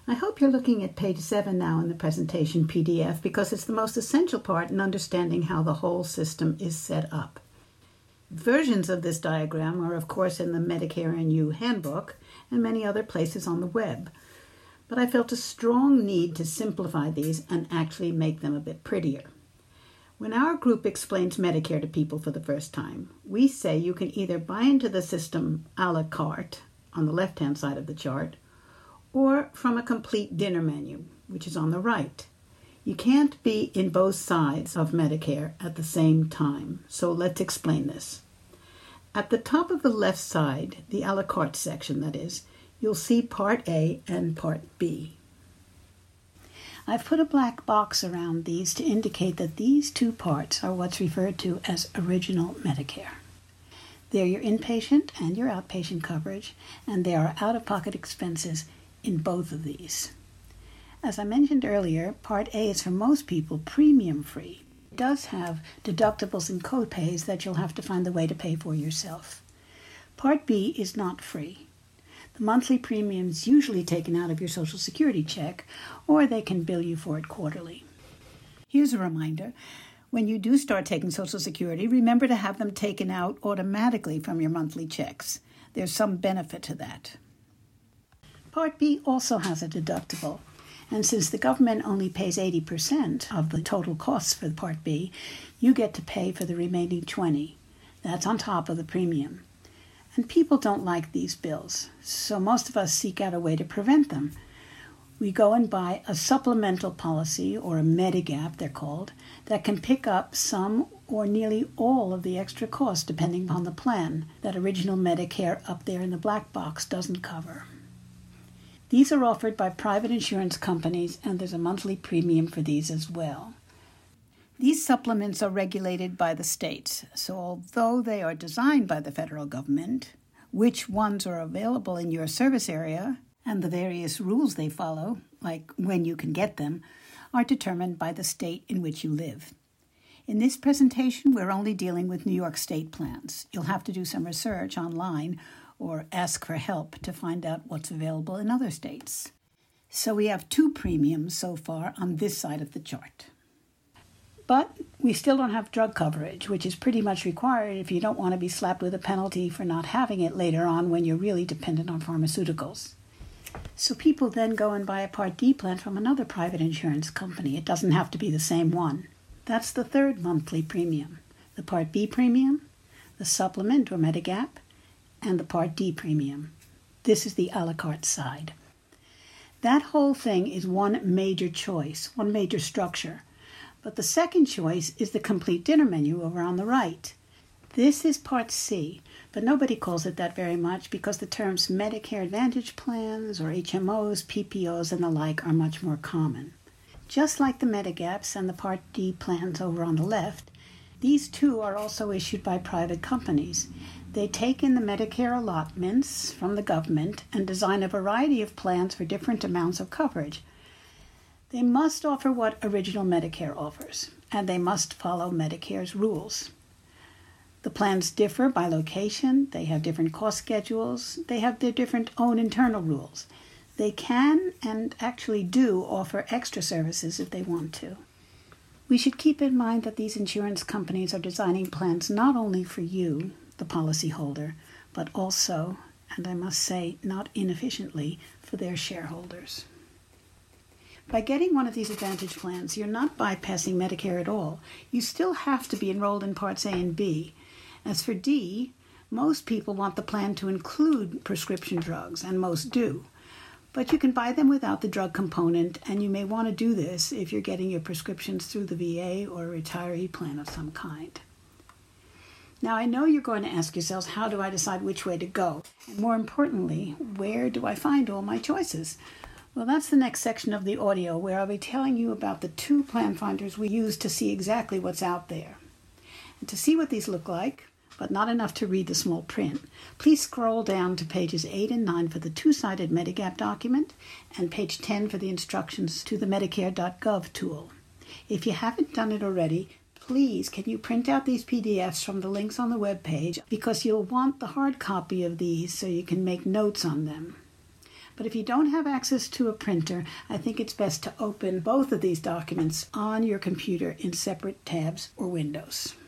I hope you're looking at page 7 now in the presentation PDF because it's the most essential part in understanding how the whole system is set up. Versions of this diagram are, of course, in the Medicare and You handbook and many other places on the web. But I felt a strong need to simplify these and actually make them a bit prettier. When our group explains Medicare to people for the first time, we say you can either buy into the system a la carte on the left-hand side of the chart, or from a complete dinner menu, which is on the right. You can't be in both sides of Medicare at the same time, so let's explain this. At the top of the left side, the a la carte section that is, you'll see Part A and Part B. I've put a black box around these to indicate that these two parts are what's referred to as original Medicare. They're your inpatient and your outpatient coverage, and there are out-of-pocket expenses in both of these. As I mentioned earlier, Part A is for most people premium-free. It does have deductibles and co-pays that you'll have to find the way to pay for yourself. Part B is not free. The monthly premium is usually taken out of your Social Security check, or they can bill you for it quarterly. Here's a reminder. When you do start taking Social Security, remember to have them taken out automatically from your monthly checks. There's some benefit to that. Part B also has a deductible, and since the government only pays 80% of the total costs for Part B, you get to pay for the remaining 20%. That's on top of the premium. And people don't like these bills, so most of us seek out a way to prevent them. We go and buy a supplemental policy, or a Medigap they're called, that can pick up some or nearly all of the extra costs depending upon the plan that original Medicare up there in the black box doesn't cover. These are offered by private insurance companies, and there's a monthly premium for these as well. These supplements are regulated by the states, so although they are designed by the federal government, which ones are available in your service area and the various rules they follow, like when you can get them, are determined by the state in which you live. In this presentation, we're only dealing with New York State plans. You'll have to do some research online or ask for help to find out what's available in other states. So we have 2 premiums so far on this side of the chart. But we still don't have drug coverage, which is pretty much required if you don't want to be slapped with a penalty for not having it later on when you're really dependent on pharmaceuticals. So people then go and buy a Part D plan from another private insurance company. It doesn't have to be the same one. That's the 3rd monthly premium. The Part B premium, the supplement or Medigap, and the Part D premium. This is the a la carte side. That whole thing is one major choice, one major structure. But the second choice is the complete dinner menu over on the right. This is Part C, but nobody calls it that very much because the terms Medicare Advantage plans or HMOs, PPOs, and the like are much more common. Just like the Medigaps and the Part D plans over on the left, these too are also issued by private companies. They take in the Medicare allotments from the government and design a variety of plans for different amounts of coverage. They must offer what original Medicare offers, and they must follow Medicare's rules. The plans differ by location, they have different cost schedules, they have their different own internal rules. They can and actually do offer extra services if they want to. We should keep in mind that these insurance companies are designing plans not only for you, the policyholder, but also, and I must say not inefficiently, for their shareholders. By getting one of these Advantage plans, you're not bypassing Medicare at all. You still have to be enrolled in Parts A and B. As for D, most people want the plan to include prescription drugs, and most do. But you can buy them without the drug component, and you may want to do this if you're getting your prescriptions through the VA or a retiree plan of some kind. Now, I know you're going to ask yourselves, how do I decide which way to go? And more importantly, where do I find all my choices? Well, that's the next section of the audio where I'll be telling you about the 2 plan finders we use to see exactly what's out there. And to see what these look like, but not enough to read the small print, please scroll down to pages 8 and 9 for the 2-sided Medigap document and page 10 for the instructions to the Medicare.gov tool. If you haven't done it already, please can you print out these PDFs from the links on the web page because you'll want the hard copy of these so you can make notes on them. But if you don't have access to a printer, I think it's best to open both of these documents on your computer in separate tabs or windows.